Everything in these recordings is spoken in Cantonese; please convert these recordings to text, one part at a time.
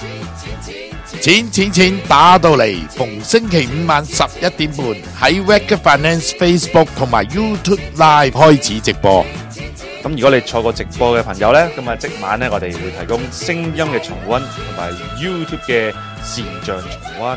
錢打到嚟，逢星期五晚11點半喺 Wacker Finance Facebook 同埋 YouTube Live 開始直播。 咁如果你錯過直播嘅朋友呢，咁啊即晚呢，我哋會提供聲音嘅重溫同埋 YouTube 嘅視像重溫。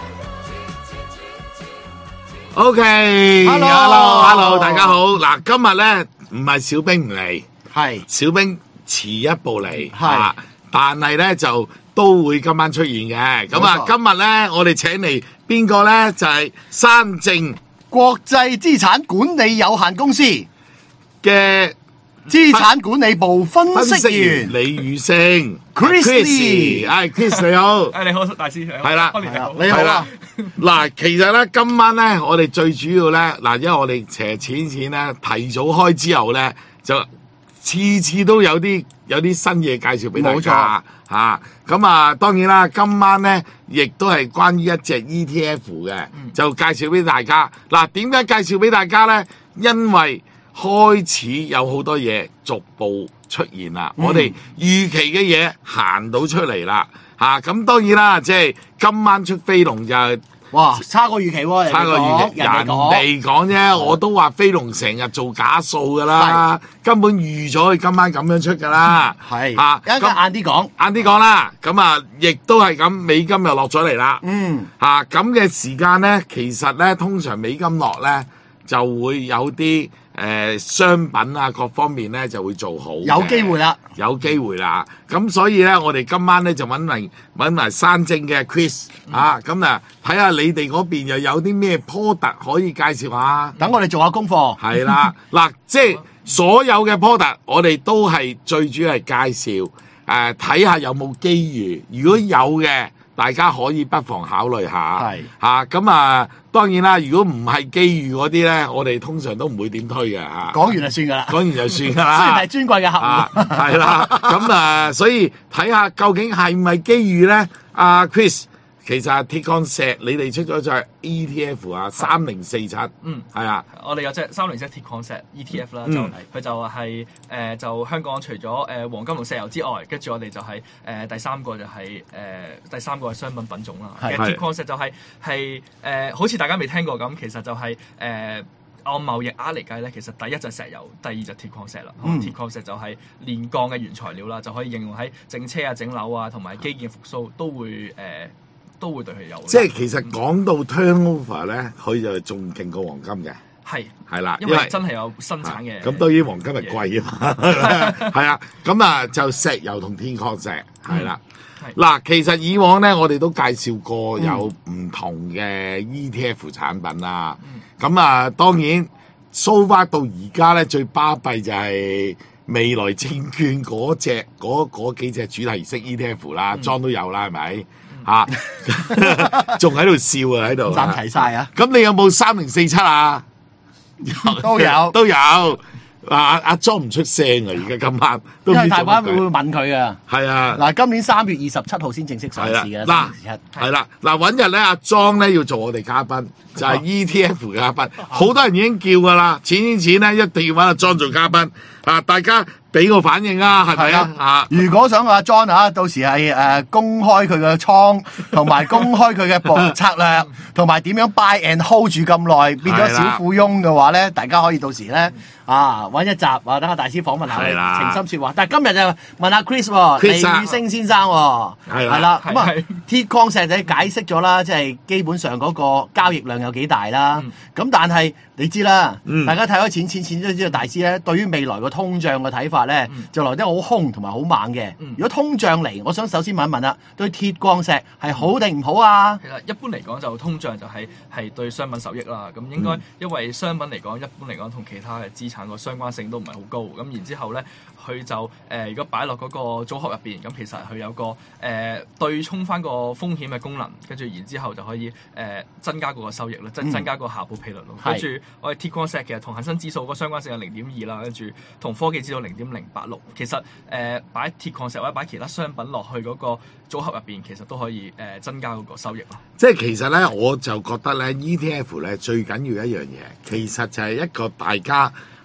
OK，Hello，大家好。嗱，今日呢唔係小兵唔嚟，係小兵遲一步嚟，係，但係呢就都會今晚出現嘅。咁啊，今日呢我哋請嚟邊個呢？就係山證國際資產管理有限公司嘅資產管理部分析員李宇昇 Chris， Chris 你好， 你好，大師， 係啦， 你好啊。 嗱，其實咧今晚咧，我哋最主要咧，嗱，因為我哋斜錢咧提早開之後咧，就次次都有啲新嘢介紹俾大家嚇。咁啊，當然啦，今晚咧亦都係關於一隻 ETF 嘅，就介紹俾大家。嗱，點解介紹俾大家咧？因為開始有好多嘢逐步出現啦，我哋預期嘅嘢行到出嚟啦，咁當然啦，即係今晚出飛龍就哇差過預期喎， 差過預期，人哋講啫，我都話飛龍成日做假數噶啦，根本預咗佢今晚咁樣出噶啦， 係一陣間晏啲講啦，咁啊亦都係咁，美金又落咗嚟啦，咁嘅時間咧，其實咧通常美金落咧就會有啲商品啊，各方面咧就會做好，有機會啦。咁所以咧，我哋今晚咧就揾埋山證嘅 Chris 咁啊，睇下你哋嗰邊又有啲咩 product 可以介紹下。 等我哋做下功課。 係啦，嗱，即係所有嘅 product，我哋都係最主要係介紹睇下有冇機遇。如果有嘅，大家可以不妨考慮下。係咁啊。當然啦，如果唔係機遇嗰啲咧，我哋通常都唔會點推嘅嚇。講完就算㗎啦。雖然係尊貴嘅客戶。係啦，咁所以睇下究竟係唔係機遇咧？阿 Chris，其實鐵礦石你哋出咗就係 ETF 啊，3047。係啊。 我哋有隻304鐵礦石 ETF 啦，佢就係就香港除咗黃金同石油之外，跟住我哋就係第三個就係第三個係商品品種啦。其實鐵礦石就係好似大家未聽過咁，其實就係按貿易額嚟計咧，其實第一就係石油，第二就鐵礦石啦。鐵礦石就係煉鋼嘅原材料啦，就可以應用喺整車啊、整樓啊，同埋基建復甦都會對佢有。即係其實講到 turnover 咧，佢就仲勁過黃金嘅。係啦， 因為真係有生產嘅。 咁當然黃金係貴啊嘛，係啊，咁啊就石油同鐵礦石係啦。嗱，其實以往咧，我哋都介紹過有唔同嘅 ETF 產品啦。咁啊，當然 so far 到而家咧，最巴閉就係未來證券嗰幾隻主題式 ETF 啦，裝都有啦，係咪？仲喺度笑啊，喺度。集齊晒啊！咁你有冇3047啊？都有。阿莊唔出聲啊！而家今晚，因為大家會問佢啊。係啊，嗱，今年3月27號先正式上市嘅。嗱，係啦，嗱，揾日咧，阿莊咧要做我哋嘉賓，就係 ETF 嘅嘉賓。好多人已經叫噶啦，錢咧一定要揾阿莊做嘉賓。大家俾個反應啊，係咪啊？如果想阿 John 到時係公開佢嘅倉，同埋公開佢嘅部策略，同埋點樣 buy and hold 住咁耐，變咗小富翁嘅話咧，大家可以到時咧揾一集等阿大師訪問下佢，情深説話。但係今日就問阿 Chris 李宇昇先生係啦，咁啊鐵礦石就解釋咗啦，即係基本上嗰個交易量有幾大啦。咁但係你知啦，大家睇開錢都知道大師咧對於未來個通脹嘅睇法咧，就來得好兇同埋好猛嘅。如果通脹嚟，我想首先問一問啦，對鐵礦石係好定唔好啊？ 其實一般嚟講就通脹就係對商品受益啦。咁應該因為商品嚟講，一般嚟講同其他嘅資產個相關性都唔係好高。咁然之後咧，佢就如果擺落嗰個組合入邊，咁其實佢有個對沖翻個風險嘅功能，跟住然之後就可以增加嗰個收益啦，增加個回報比率咯。跟住我哋鐵礦石其實同恒生指數個相關性係0.2啦，跟住同科技指數0.086。其實擺鐵礦石或者擺其他商品落去嗰個組合入邊，其實都可以增加嗰個收益咯。 即係其實咧，我就覺得咧 ETF 咧最緊要一樣嘢，其實就係一個大家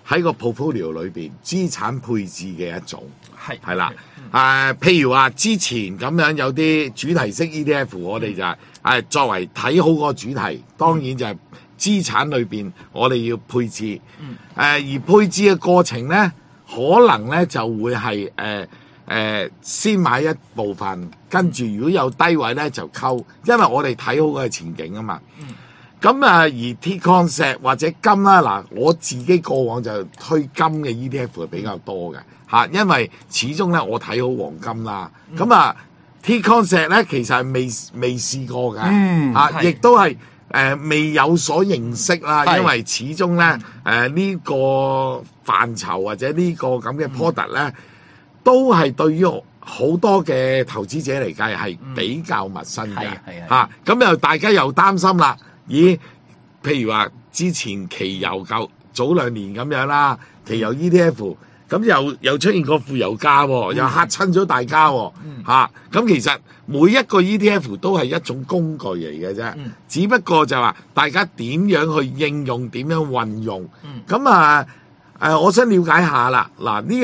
喺個 portfolio 裏邊資產配置嘅一種，係啦。 嗯譬如話之前咁樣有啲主題式 ETF，我哋就係作為睇好個主題，當然就係資產裏邊我哋要配置。而配置嘅過程咧，可能咧就會係先買一部分，跟住如果有低位咧就溝，因為我哋睇好個前景啊嘛。咁而鐵礦石或者金啦，嗱我自己過往就推金嘅 ETF 係比較多嘅嚇，因為始終咧我睇好黃金啦。咁鐵礦石咧其實係未試過嘅，亦都係未有所認識啦，因為始終咧呢個範疇或者呢個咁嘅 product 咧，都係對於好多嘅投資者嚟計係比較陌生嘅嚇。咁又大家又擔心啦。咦，譬如話之前期油早2年咁樣啦，期油 ETF 咁又出現個負油價喎，又嚇親咗大家喎咁其實每一個 ETF 都係一種工具嚟嘅啫，只不過就話大家點樣去應用，點樣運用。咁我想了解下啦，嗱呢個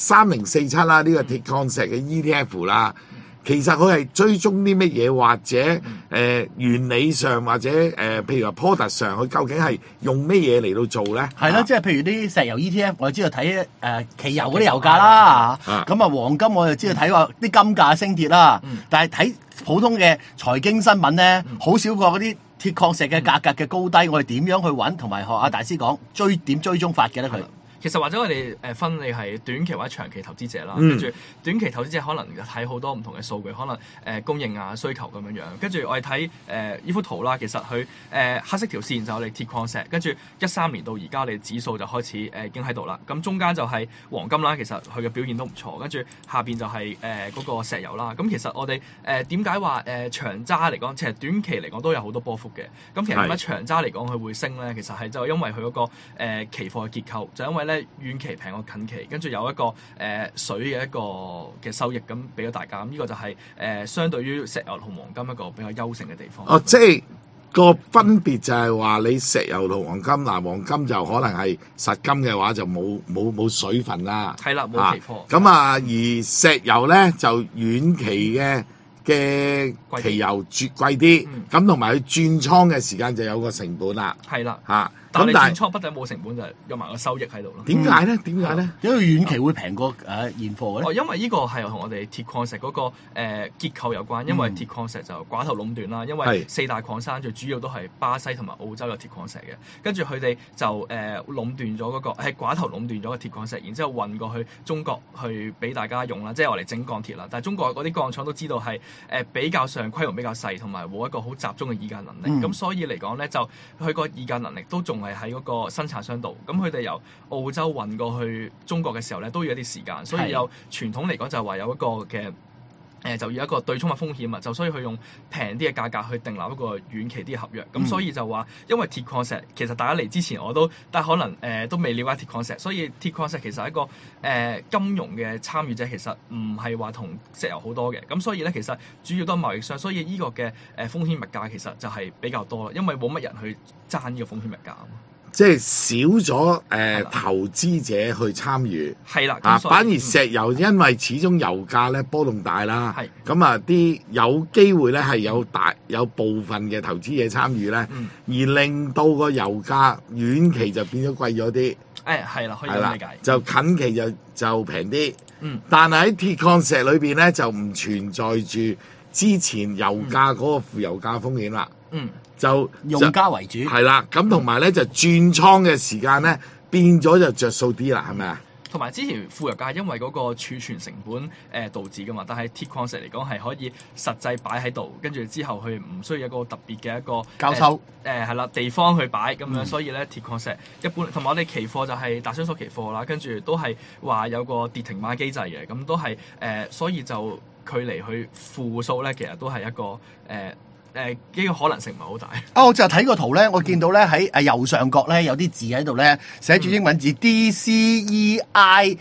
3047啦，呢個鐵礦石嘅 ETF 啦。其實佢係追蹤啲乜嘢，或者原理上，或者譬如話 product 上，佢究竟係用乜嘢嚟到做咧？ 係啦，即係譬如啲石油 ETF，我就知道睇期油嗰啲油價啦。咁黃金我就知道睇話啲金價升跌啦。但係睇普通嘅財經新聞咧，好少過嗰啲鐵礦石嘅價格嘅高低，我哋點樣去揾，同埋學阿大師講點追蹤法嘅咧佢。 其實或者我哋分你係短期或者長期投資者啦，跟住短期投資者可能睇好多唔同嘅數據，可能供應啊需求咁樣樣。跟住我哋睇呢幅圖啦，其實佢黑色條線就係我哋鐵礦石，跟住13年到而家我哋指數就開始已經喺度啦。咁中間就係黃金啦，其實佢嘅表現都唔錯。跟住下邊就係嗰個石油啦。咁其實我哋點解話長揸嚟講，其實短期嚟講都有好多波幅嘅。咁其實點解長揸嚟講佢會升咧？其實係就因為佢嗰個期貨嘅結構，就因為咧遠期平過近期，跟住有一個水嘅一個嘅收益咁俾咗大家，咁呢個就係相對於石油同黃金一個比較優勝嘅地方。 哦，即係個分別就係話你石油同黃金，嗱黃金就可能係實金嘅話就冇水分啦， 係啦，冇期貨。 咁而石油咧就遠期嘅期油貴啲，咁同埋佢轉倉嘅時間就有個成本啦， 係啦嚇。 但係轉倉不但冇成本，就係有埋個收益喺度咯。 點解咧？點解咧？ 因為遠期會平過現貨嘅咧。 因為呢個係同我哋鐵礦石嗰個結構有關。因為鐵礦石就寡頭壟斷啦。因為4大礦山最主要都係巴西同埋澳洲嘅鐵礦石嘅。跟住佢哋就壟斷咗嗰個係寡頭壟斷咗個鐵礦石，然之後運過去中國去俾大家用啦，即係我嚟整鋼鐵啦。但係中國嗰啲鋼廠都知道係比較上規模比較細，同埋冇一個好集中嘅議價能力。咁所以嚟講咧，就佢個議價能力都仲係喺嗰個生產商度，咁佢哋由澳洲運過去中國嘅時候咧，都要一啲時間，所以有傳統嚟講就係話有一個嘅就要一個對沖嘅風險啊，就所以佢用平啲嘅價格去訂立一個遠期啲嘅合約，咁所以就話因為鐵礦石其實大家嚟之前但係可能都未了解鐵礦石，所以鐵礦石其實係一個金融嘅參與者，其實唔係話同石油好多嘅，咁所以咧其實主要都係貿易商，所以呢個嘅風險物價其實就係比較多，因為冇乜人去爭呢個風險物價。 即係少咗投資者去參與， 係啦， 反而石油因為始終油價咧波動大啦，咁啲有機會咧係有部分嘅投資者參與咧，而令到個油價遠期就變咗貴咗啲， 係啦，可以咁理解， 就近期就平啲，但係喺鐵礦石裏邊咧就唔存在住之前油價嗰個負油價風險啦。就用家為主， 係啦，咁同埋咧就轉倉嘅時間咧變咗就着數啲啦，係咪啊？ 同埋之前負油價因為嗰個儲存成本導致噶嘛，但係鐵礦石嚟講係可以實際擺喺度，跟住之後佢唔需要一個特別嘅一個交收係啦地方去擺咁樣，所以咧鐵礦石一般同埋我哋期貨就係大商所期貨啦，跟住都係話有個跌停板機制嘅，咁都係所以就距離去負數咧，其實都係一個呢個可能性唔係好大。 我就睇個圖咧，我見到咧喺右上角咧有啲字喺度咧，寫住英文字 DCEIO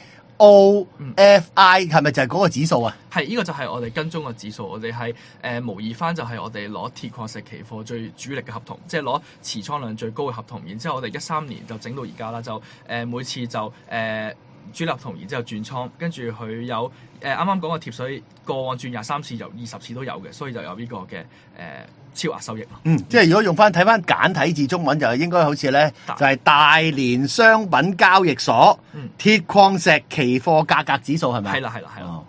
OFI 係咪就係嗰個指數啊？ 係，呢個就係我哋跟蹤嘅指數。我哋係模擬翻就係我哋攞鐵礦石期貨最主力嘅合同，即係攞持倉量最高嘅合同。然之後我哋13年就整到而家啦，就每次就主力合同，然之後轉倉，跟住佢有啱啱講嘅貼水過往轉23次，由20次都有嘅，所以就有呢個嘅超額收益咯。 即係如果用翻睇翻簡體字中文就應該好似咧，就係大連商品交易所鐵礦石期貨價格指數係咪？ 係啦。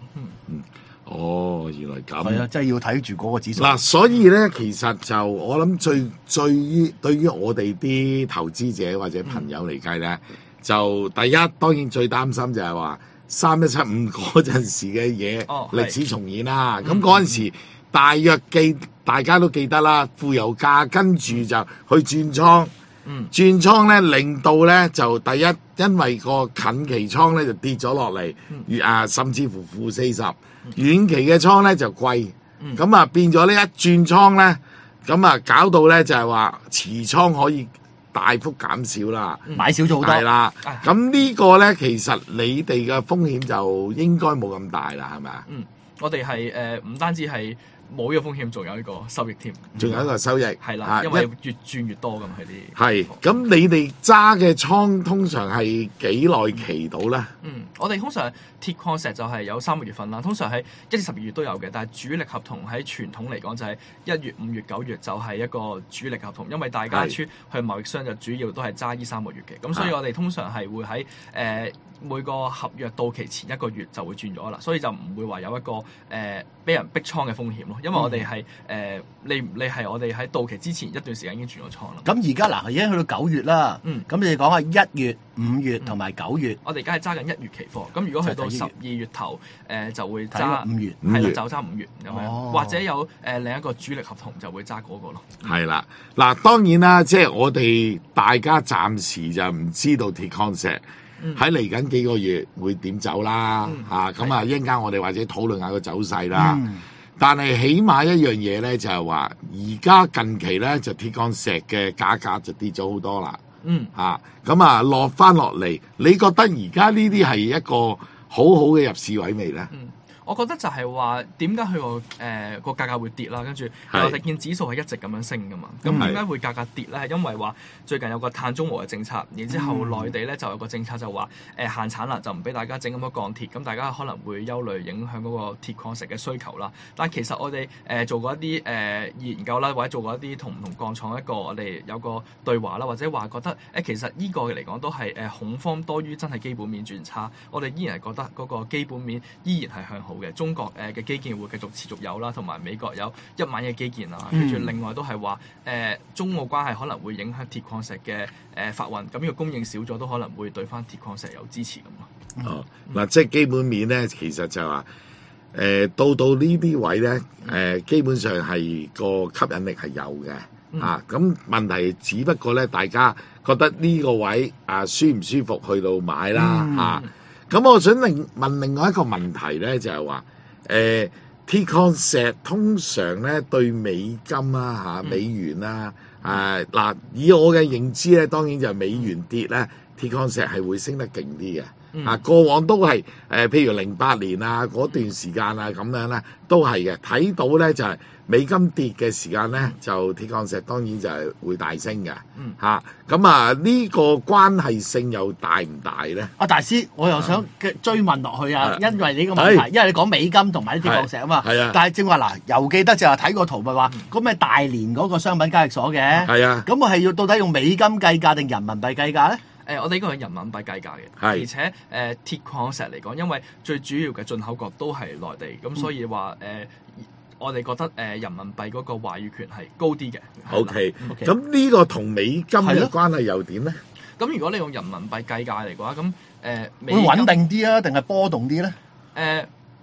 哦，原來咁。 係啊，即係要睇住嗰個指數。 嗱，所以咧，其實就我諗最對於我哋啲投資者或者朋友嚟計咧，就第一當然最擔心就係話3175嗰陣時嘅嘢歷史重演啦。咁嗰陣時大約大家都記得啦，負油價跟住就去轉倉。轉倉咧，令到咧就第一，因為個近期倉咧就跌咗落嚟，甚至乎-40%，遠期嘅倉咧就貴，咁啊變咗呢一轉倉咧，咁啊搞到咧就係話持倉可以大幅減少啦， 買少咗好多。 係啦，咁呢個咧其實你哋嘅風險就應該冇咁大啦，係咪啊？ 我哋係唔單止係冇呢個風險，仲有呢個收益添， 仲有一個收益， 係啦，因為越轉越多咁佢啲。 係，咁你哋揸嘅倉通常係幾耐期到咧？ 我哋通常鐵礦石就係有3個月份啦，通常係1至12月都有嘅，但係主力合同喺傳統嚟講就係1月、5月、9月就係一個主力合同，因為大家去貿易商就主要都係揸呢3個月嘅，咁所以我哋通常係會喺每個合約到期前1個月就會轉咗啦，所以就唔會話有一個俾人逼倉嘅風險咯，因為我哋係你係我哋喺到期之前一段時間已經轉咗倉啦。 咁而家嗱已經去到9月啦，咁你哋講下1月、5月同埋9月。 我哋而家係揸緊1月期貨，咁如果去到12月頭就會揸 5月， 係啦，就揸5月咁樣，或者有另一個主力合同就會揸嗰個咯。 係啦，嗱當然啦，即係我哋大家暫時就唔知道鐵礦石喺嚟緊幾個月會點走啦，咁啊一陣間我哋或者討論下個走勢啦。但係起碼一樣嘢咧，就係話而家近期咧就鐵礦石嘅價格就跌咗好多啦。咁啊落翻落嚟，你覺得而家呢啲係一個好好嘅入市位未咧？ 我覺得就係話點解佢個價格會跌啦？跟住我哋見指數係一直咁樣升噶嘛。咁點解會價格跌咧？係因為話最近有個碳中和嘅政策，然之後內地咧就有個政策就話限產啦，就唔俾大家整咁多鋼鐵。咁大家可能會憂慮影響嗰個鐵礦石嘅需求啦。但係其實我哋做過一啲研究啦，或者做過一啲同唔同鋼廠一個我哋有個對話啦，或者話覺得其實呢個嚟講都係恐慌多於真係基本面轉差。我哋依然係覺得嗰個基本面依然係向好嘅，中國嘅基建會繼續持續有啦，同埋美國有1萬嘅基建啊，跟住另外都係話中澳關係可能會影響鐵礦石嘅發運，咁呢個供應少咗都可能會對翻鐵礦石有支持咁咯。 嗱，即係基本面咧，其實就話到呢啲位咧，基本上係個吸引力係有嘅，咁問題只不過咧，大家覺得呢個位舒唔舒服去到買啦，咁我想問另外一個問題咧，就係話鐵礦石通常咧對美金啦、美元啦，嗱以我嘅認知咧，當然就係美元跌咧，鐵礦石係會升得勁啲嘅。過往都係譬如08年啊嗰段時間啊咁樣咧，都係嘅。睇到咧就係美金跌嘅時間咧，就鐵礦石當然就係會大升嘅。咁啊呢個關係性又大唔大咧？ 大師，我又想追問落去啊，因為呢個問題，因為你講美金同埋啲鐵礦石啊嘛。但係正話嗱，又記得就係睇個圖咪話，咁咪大連嗰個商品交易所嘅。咁我係要到底用美金計價定人民幣計價咧？ 我哋呢個係人民幣計價嘅，而且鐵礦石嚟講，因為最主要嘅進口國都係內地，咁所以話我哋覺得人民幣嗰個話語權係高啲嘅。 OK，咁呢個同美金嘅關係又點咧？ 咁如果你用人民幣計價嚟嘅話，咁會穩定啲啊，定係波動啲咧？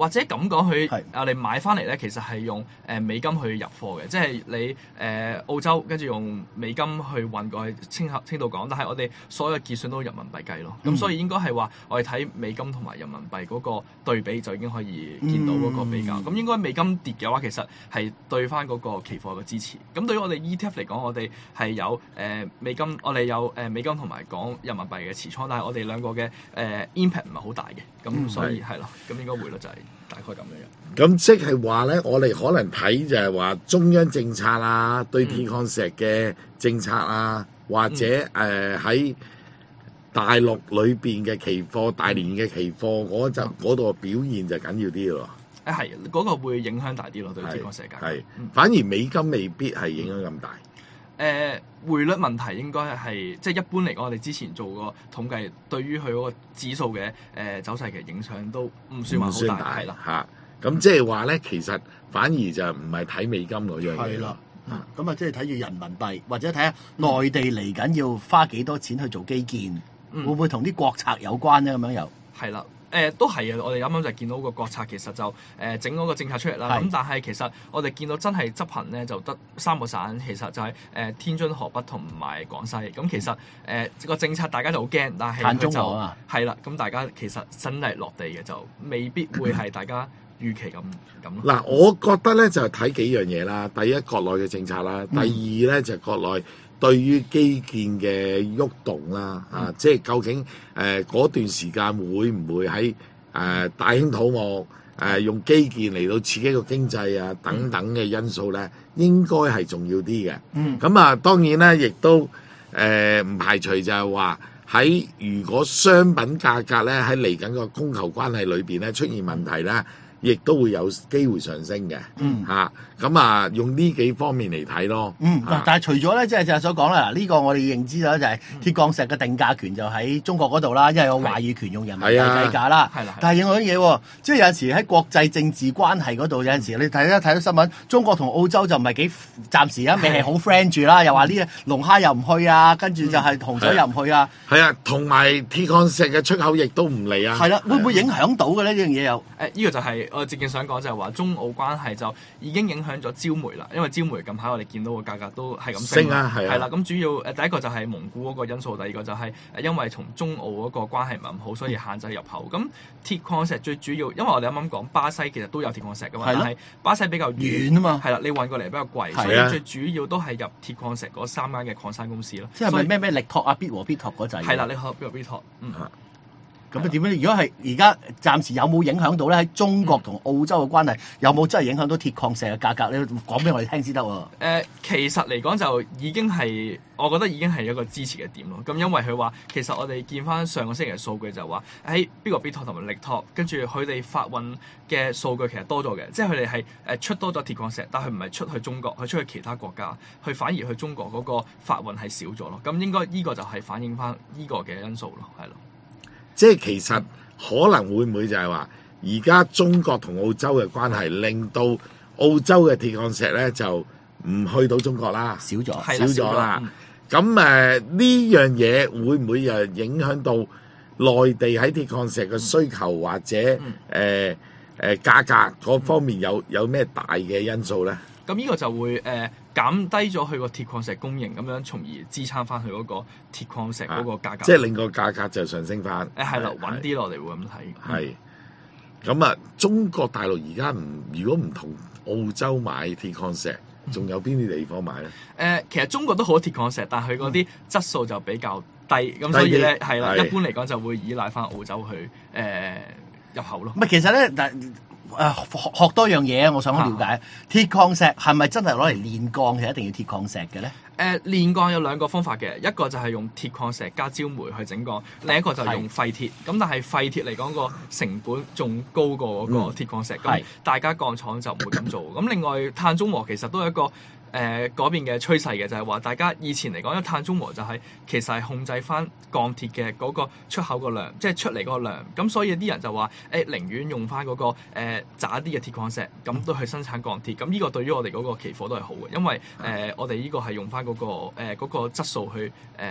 或者咁講， 係我哋買翻嚟咧，其實係用美金去入貨嘅，即係你澳洲跟住用美金去運過去青島港，但係我哋所有結算都人民幣計咯。咁所以應該係話我哋睇美金同埋人民幣嗰個對比就已經可以見到嗰個比較。咁應該美金跌嘅話，其實係對翻嗰個期貨嘅支持。咁對於我哋 ETF 嚟講，我哋係有美金，我哋有美金同埋港人民幣嘅持倉，但係我哋兩個嘅impact 唔係好大嘅。咁所以係咯，咁應該匯率就係大概咁樣。 咁即係話咧，我哋可能睇就係話中央政策啊，對鐵礦石嘅政策啊，或者喺大陸裏邊嘅期貨、大連嘅期貨嗰度表現就緊要啲咯。 係嗰個會影響大啲咯，對鐵礦石價格。 係，反而美金未必係影響咁大。 匯率問題應該係即係一般嚟講，我哋之前做過統計，對於佢嗰個指數嘅走勢嘅影響都唔算話好大，係啦嚇。咁即係話咧，其實反而就唔係睇美金嗰樣嘢。 係啦，咁啊，即係睇住人民幣，或者睇下內地嚟緊要花幾多錢去做基建，會唔會同啲國策有關咧？咁樣又係啦。都係啊！我哋啱啱就見到個國策其實就整嗰個政策出嚟啦。咁但係其實我哋見到真係執行咧就得3個省，其實就係天津、河北同埋廣西。咁其實個政策大家就好驚，但係佢就係啦。咁大家其實真係落地嘅就未必會係大家預期咁咯。 嗱，我覺得咧就睇幾樣嘢啦。第一，國內嘅政策啦；第二咧就國內對於基建嘅喐動啦，即係究竟嗰段時間會唔會喺大興土木用基建嚟到刺激個經濟啊等等嘅因素咧，應該係重要啲嘅。咁啊，當然咧，亦都唔排除就係話喺如果商品價格咧喺嚟緊個供求關係裏邊咧出現問題咧，亦都會有機會上升嘅。咁啊，用呢幾方面嚟睇咯。 但係除咗咧，即係所講啦，呢個我哋認知啦，就係鐵礦石嘅定價權就喺中國嗰度啦，因為有話語權用人民幣計價啦。但係另外一樣嘢喎，即係有陣時喺國際政治關係嗰度，有陣時你睇到新聞，中國同澳洲就唔係幾暫時未係好 friend 住啦，又話呢龍蝦又唔去啊，跟住就係紅酒又唔去啊。 係啊，同埋鐵礦石嘅出口亦都唔嚟啊。 係啦，會唔會影響到嘅呢？呢樣嘢又呢個就係我正想講，就係話中澳關係就已經影響咗焦煤啦，因為焦煤近排我哋見到個價格都係咁升啊，係啦。咁主要第一個就係蒙古嗰個因素，第二個就係因為同中澳嗰個關係唔係咁好，所以限制入口。咁鐵礦石最主要，因為我哋啱啱講巴西其實都有鐵礦石噶嘛，但係巴西比較遠啊嘛，係啦，你運過嚟比較貴，所以最主要都係入鐵礦石嗰3間嘅礦山公司咯。 即係咪咩力拓啊、必和必拓嗰陣？ 係啦，力拓、必拓， 咁啊點樣？如果係而家暫時有冇影響到咧？喺中國同澳洲嘅關係有冇真係影響到鐵礦石嘅價格咧？講俾我哋聽先得喎。 其實嚟講就已經係，我覺得已經係一個支持嘅點咯。咁因為佢話其實我哋見翻上個星期嘅數據就話喺必和必拓同埋力拓，跟住佢哋發運嘅數據其實多咗嘅，即係佢哋係出多咗鐵礦石，但係佢唔係出去中國，佢出去其他國家，佢反而去中國嗰個發運係少咗咯。咁應該呢個就係反映翻呢個嘅因素咯，係咯。 即係其實可能會唔會就係話，而家中國同澳洲嘅關係，令到澳洲嘅鐵礦石咧就唔去到中國啦， 少咗啦。咁呢樣嘢會唔會又影響到內地喺鐵礦石嘅需求或者價格嗰方面有咩大嘅因素咧？ 咁呢個就會減低咗佢個鐵礦石供應，咁樣從而支撐翻佢嗰個鐵礦石嗰個價格， 即係令個價格就上升翻。 係啦，穩啲落嚟會咁睇。 係。咁啊，中國大陸而家如果唔同澳洲買鐵礦石，仲有邊啲地方買咧？ 其實中國都好多鐵礦石，但係佢嗰啲質素就比較低，咁所以咧係啦，一般嚟講就會依賴翻澳洲去入口咯。 唔係，其實咧學多樣嘢，我想了解鐵礦石係咪真係攞嚟煉鋼係一定要鐵礦石嘅咧？ 煉鋼有2個方法嘅，一個就係用鐵礦石加焦煤去整鋼，另一個就係用廢鐵。咁但係廢鐵嚟講個成本仲高過嗰個鐵礦石，咁大家鋼廠就唔會咁做。咁另外碳中和其實都係一個嗰邊嘅趨勢嘅，就係話大家以前嚟講，因為碳中和就係其實係控制翻鋼鐵嘅嗰個出口個量，即係出嚟嗰個量。咁所以啲人就話寧願用翻嗰個渣啲嘅鐵礦石，咁都去生產鋼鐵。咁呢個對於我哋嗰個期貨都係好嘅，因為我哋呢個係用翻嗰個質素去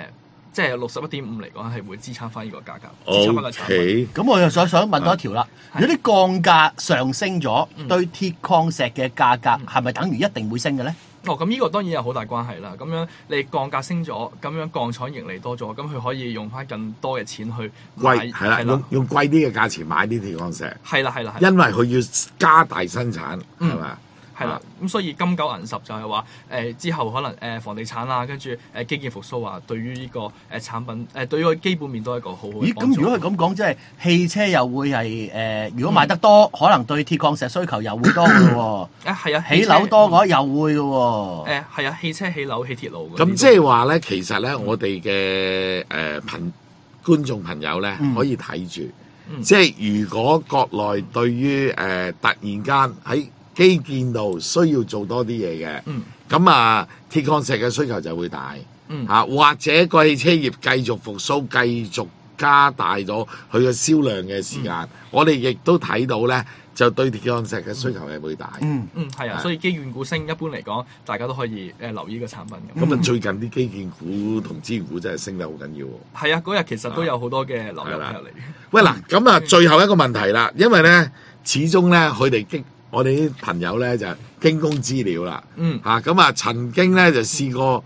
即係61.5嚟講係會支撐翻呢個價格，支撐翻個產品。 OK， 咁我又想問多一條啦。如果啲鋼價上升咗，對鐵礦石嘅價格係咪等於一定會升嘅咧？ 哦，咁呢個當然有好大關係啦。咁樣你鋼價升咗，咁樣鋼廠盈利多咗，咁佢可以用翻更多嘅錢去買， 係啦，用貴啲嘅價錢買啲鐵礦石。 係啦， 因為佢要加大生產，係嘛？ 係啦，咁所以金九銀十就係話之後可能房地產啊，跟住基建復甦啊，對於呢個產品對於個基本面都係一個好好嘅幫助。 咦，咁如果係咁講，即係汽車又會係如果賣得多，可能對鐵礦石需求又會多嘅喎。 係啊， 起樓多嘅話又會嘅喎。 係啊，汽車起樓起鐵路。 咁即係話咧，其實咧，我哋嘅觀眾朋友咧，可以睇住，即係如果國內對於突然間喺基建度需要做多啲嘢嘅，咁鐵礦石嘅需求就會大，或者個汽車業繼續復甦，繼續加大咗佢嘅銷量嘅時間，我哋亦都睇到咧，就對鐵礦石嘅需求係會大。 係啊，所以基建股升一般嚟講，大家都可以留意個產品。 咁最近啲基建股同資源股真係升得好緊要喎。 係啊，嗰日其實都有好多嘅流入嚟。 喂嗱，咁最後一個問題啦，因為咧始終咧佢哋我哋啲朋友咧就驚弓之鳥啦，曾經咧就試過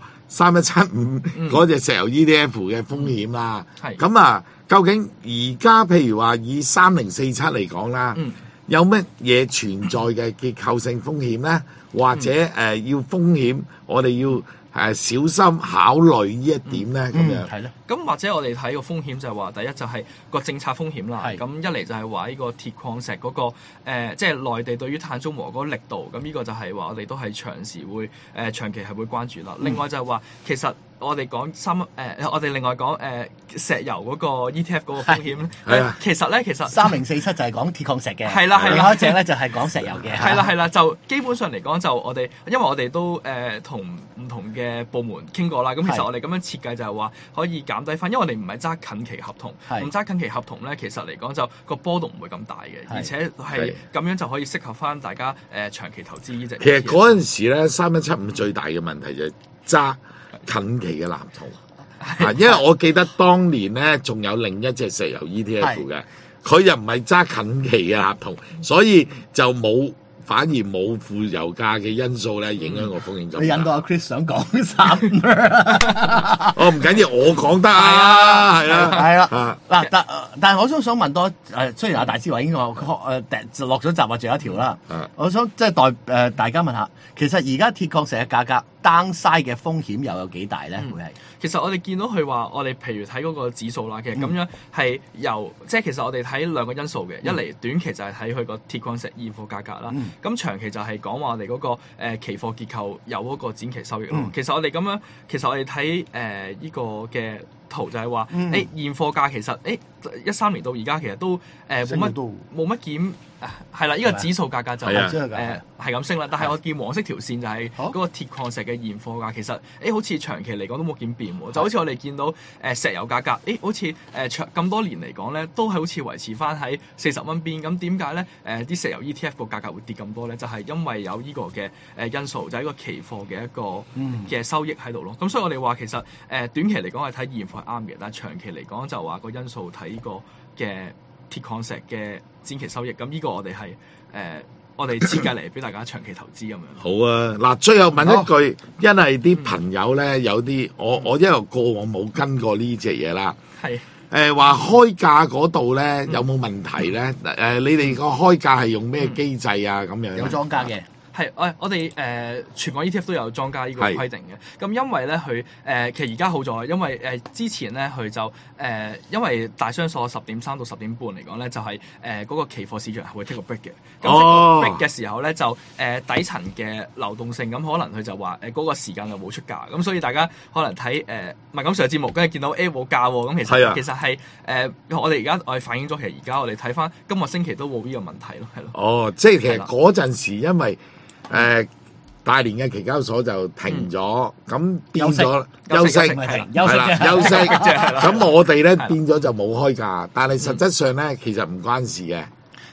3175嗰隻石油 ETF 嘅風險啦，咁究竟而家譬如話以3047嚟講啦，有乜嘢存在嘅結構性風險咧？或者要風險，我哋要小心考慮呢一點咧，咁樣係咯。 咁或者我哋睇個風險就係話，第一就係個政策風險啦。咁一嚟就係話呢個鐵礦石嗰個即係內地對於碳中和嗰個力度。咁呢個就係話我哋都係長時會長期係會關注啦。另外就係話其實我哋講我哋另外講石油嗰個 ETF 嗰個風險咧，其實 3047就係講鐵礦石嘅， 係啦， 另外一隻咧就係講石油嘅， 係啦，就基本上嚟講就我哋，因為我哋都同唔同嘅部門傾過啦，咁其實我哋咁樣設計就係話可以減低翻，因為我哋唔係揸近期合同，唔揸近期合同咧，其實嚟講就個波動唔會咁大嘅，而且係咁樣就可以適合翻大家長期投資呢隻。 其實嗰陣時咧，3175最大嘅問題就係揸近期嘅藍圖，因為我記得當年咧仲有另一隻石油 ETF 嘅，佢又唔係揸近期嘅合同，所以就反而冇負油價嘅因素咧影響個風險。 你引到阿 Chris 想講三， 哦唔緊要，我講得啊，係啦。嗱，但係我想問多雖然阿大師話已經落咗閘或仲有一條啦，我想即係大家問下，其實而家鐵礦石嘅價格 downside 嘅風險又有幾大咧？會係其實我哋見到佢話，我哋譬如睇嗰個指數啦，其實咁樣係即係其實我哋睇兩個因素嘅，一嚟短期就係睇佢個鐵礦石現貨價格啦，咁長期就係講話我哋嗰個期貨結構有嗰個展期收益咯。其實我哋咁樣，其實我哋睇呢個嘅圖就係話，現貨價其實13年到而家其實都冇乜點。係啦，呢個指數價格就係咁升啦。但係我見黃色條線就係嗰個鐵礦石嘅現貨價，其實好似長期嚟講都冇點變喎。就好似我哋見到石油價格，好似咁多年嚟講咧，都係好似維持翻喺40蚊邊。咁點解咧？啲石油 ETF 個價格會跌咁多咧？就係因為有呢個嘅因素，就係一個期貨嘅一個嘅收益喺度咯。咁所以我哋話其實短期嚟講係睇現貨係啱嘅，但係長期嚟講就話個因素睇呢個嘅鐵礦石嘅展期收益，咁呢個我哋係我哋設計嚟俾大家長期投資咁樣。 好啊，嗱，最後問一句，因為啲朋友咧有啲我因為過往冇跟過呢隻嘢啦，話開價嗰度咧有冇問題咧？你哋個開價係用咩機制啊？咁樣有莊家嘅。 係，我哋全港 ETF 都有莊家呢個規定嘅。咁因為咧佢其實而家好在，因為之前咧佢就因為大商所10.3到10.5嚟講咧，就係嗰個期貨市場係會 take 個 break 嘅。咁 break 嘅時候咧，就底層嘅流動性，咁可能佢就話嗰個時間就冇出價。咁所以大家可能睇文錦上嘅節目，跟住見到冇價喎。咁其實係我哋而家我哋反映咗，其實而家我哋睇翻今個星期都冇呢個問題咯，係咯。 哦，即係其實嗰陣時因為大連嘅期交所就停咗，咁變咗休息，係啦，休息。咁我哋咧變咗就冇開價，但係實質上咧其實唔關事嘅。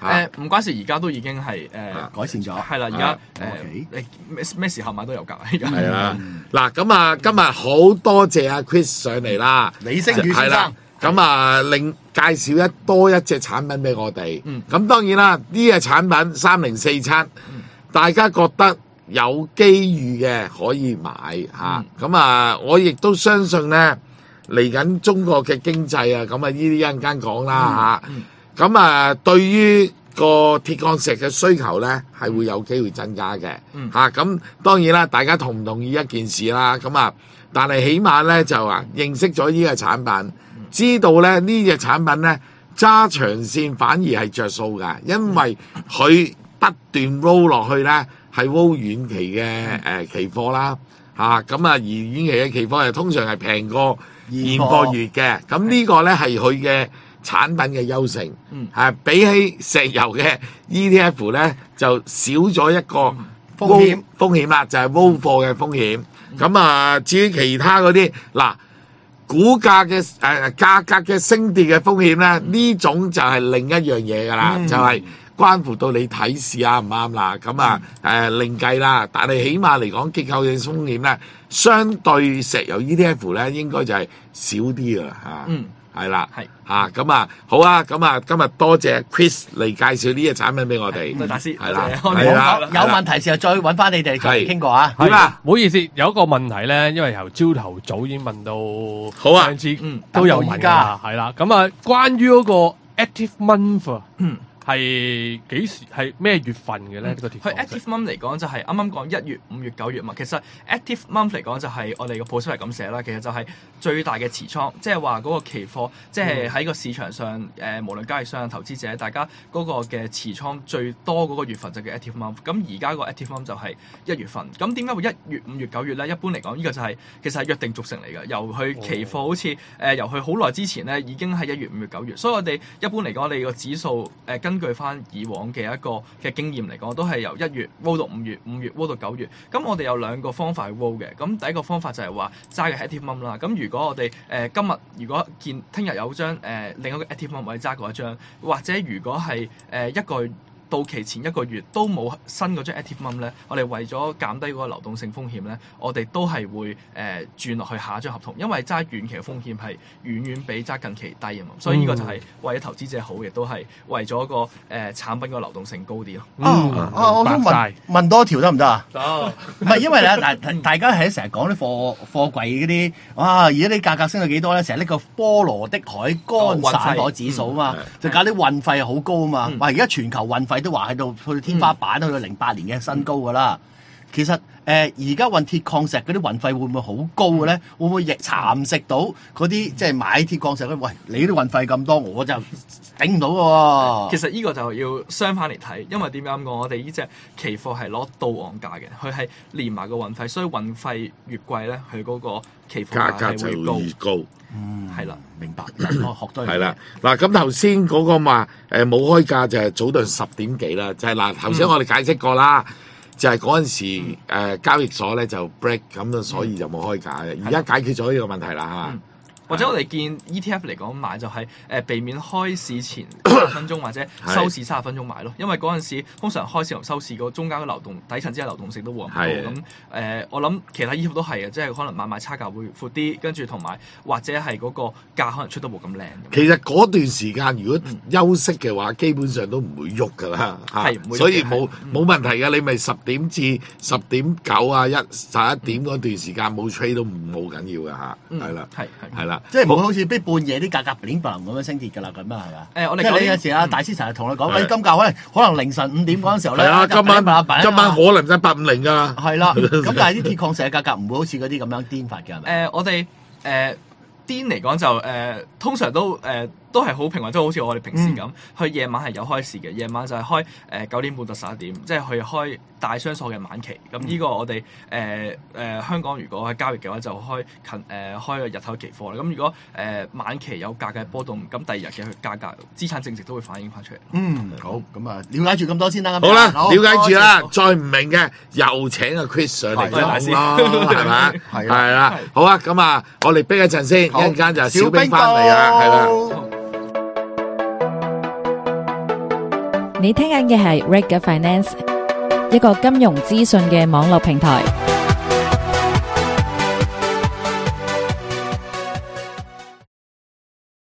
唔關事，而家都已經係改善咗。 係啦，而家 OK 你咩時候買都有價，而家係啦。嗱咁啊，今日好多謝阿 Chris 上嚟啦， 李星宇先生。 咁啊，另介紹多一隻產品俾我哋。咁當然啦，呢隻產品3047，大家覺得有機遇嘅可以買嚇。咁啊，我亦都相信咧，嚟緊中國嘅經濟啊，咁啊呢啲一陣間講啦嚇。咁啊，對於個鐵礦石嘅需求咧，係會有機會增加嘅嚇。咁當然啦，大家同唔同意一件事啦？咁啊，但係起碼咧就話認識咗呢個產品。知道咧呢隻產品咧揸長線反而係着數㗎，因為佢不斷 roll 落去咧係 roll 遠期嘅期貨啦嚇，咁啊而遠期嘅期貨係通常係平過現貨月嘅，咁呢個咧係佢嘅產品嘅優勝，比起石油嘅 ETF 咧就少咗一個風險啦，就係 roll 貨嘅風險。咁啊至於其他嗰啲嗱。股價嘅價格嘅升跌嘅風險咧，呢種就係另一樣嘢㗎啦，就係關乎到你睇市啱唔啱啦。咁啊另計啦，但係起碼嚟講結構性風險咧，相對石油 ETF 咧應該就係少啲㗎啦嚇。係啦，咁啊好啊，咁啊今日多謝 Chris 嚟介紹呢隻產品俾我哋， 多謝大師， 係啦， 有問題時候再揾翻你哋傾過啊。 點啊？ 唔好意思，有一個問題咧，因為由朝頭早已經問到， 好啊， 上次都有問㗎，係啦。咁啊，關於嗰個 active month 係幾時係咩月份嘅咧？呢個鐵礦石佢 active month 嚟講就係啱啱講1月、5月、9月嘛。其實 active month 嚟講就係我哋個 post 係咁寫啦。其實就係最大嘅持倉，即係話嗰個期貨，即係喺個市場上無論交易商、投資者，大家嗰個嘅持倉最多嗰個月份就叫 active month。咁而家個 active month 就係1月份。咁點解會1月、5月、9月咧？一般嚟講，呢個就係其實係約定俗成嚟嘅。由佢期貨好似由佢好耐之前咧，已經係1月、5月、9月。所以我哋一般嚟講，我哋個指數根據翻以往嘅一個嘅經驗嚟講，都係由1月 roll 到5月，5月 roll 到9月。咁我哋有兩個方法去 roll 嘅。咁第一個方法就係話揸嘅 active month 啦。咁如果我哋今日如果見聽日有張另一個 active month，我哋揸過一張，或者如果係一個到期前1個月都冇新嗰張 active month 咧，我哋為咗減低嗰個流動性風險咧，我哋都係會轉落去下一張合同，因為揸遠期嘅風險係遠遠比揸近期低啊嘛，所以呢個就係為咗投資者好，亦都係為咗個產品個流動性高啲咯。 我想問多條得唔得啊？ 得， 唔係因為咧，大家係成日講啲貨櫃嗰啲，哇！而家啲價格升到幾多咧？成日呢個波羅的海乾散貨指數啊嘛，就搞啲運費好高啊嘛。哇！而家全球運費都話喺度去到天花板，去到08年嘅新高㗎啦。其實而家運鐵礦石嗰啲運費會唔會好高嘅咧？會唔會亦蠶食到嗰啲即係買鐵礦石咧？喂，你啲運費咁多，我就頂唔到喎。 其實呢個就要相反嚟睇，因為點解咁講？我哋呢隻期貨係攞到岸價嘅，佢係連埋個運費，所以運費越貴咧，佢嗰個期貨價格就會越高。係啦， 明白。我學多樣嘢。 係啦，嗱咁頭先嗰個話冇開價就係早段10點幾啦，就係嗱頭先我哋解釋過啦，就係嗰陣時交易所咧就 break 咁啊，所以就冇開價嘅。而家解決咗呢個問題啦嚇。 或者我哋見 ETF 嚟講買就係避免開市前30分鐘或者收市30分鐘買咯，因為嗰陣時通常開市同收市個中間嘅流動底層之間流動性都冇咁高。咁我諗其他 ETF 都係嘅，即係可能買賣差價會闊啲，跟住同埋或者係嗰個價可能出得冇咁靚。 其實嗰段時間如果休息嘅話，基本上都唔會喐㗎啦，所以冇問題嘅。你咪10點至10點9啊11點嗰段時間冇 trade 都冇緊要㗎嚇，係啦，係啦。 即係唔會好似逼半夜啲價格亂咁樣升跌㗎啦，咁啊係嘛？ 我哋即係你有時啊，大師成日同你講，金價可能凌晨5點嗰陣時候咧， 今晚可能真係850㗎。 係啦，咁但係啲鐵礦石嘅價格唔會好似嗰啲咁樣癲法嘅係咪？ 我哋癲嚟講就通常都係好平穩，即係好似我哋平時咁。佢夜晚係有開市嘅，夜晚就係開9點半到11點，即係佢開大商所嘅晚期。咁呢個我哋香港如果係交易嘅話，就開個日頭期貨啦。咁如果晚期有價格波動，咁第二日嘅價格資產淨值都會反映翻出嚟。 好，咁啊，了解住咁多先啦。 好啦，了解住啦，再唔明嘅又請阿 Chris 上嚟講咯，係咪？係啦，好啊，咁啊，我哋逼一陣先，一陣間就小冰翻嚟啦，係啦。 你聽緊嘅係 Reg Finance，一個金融資訊嘅網絡平台。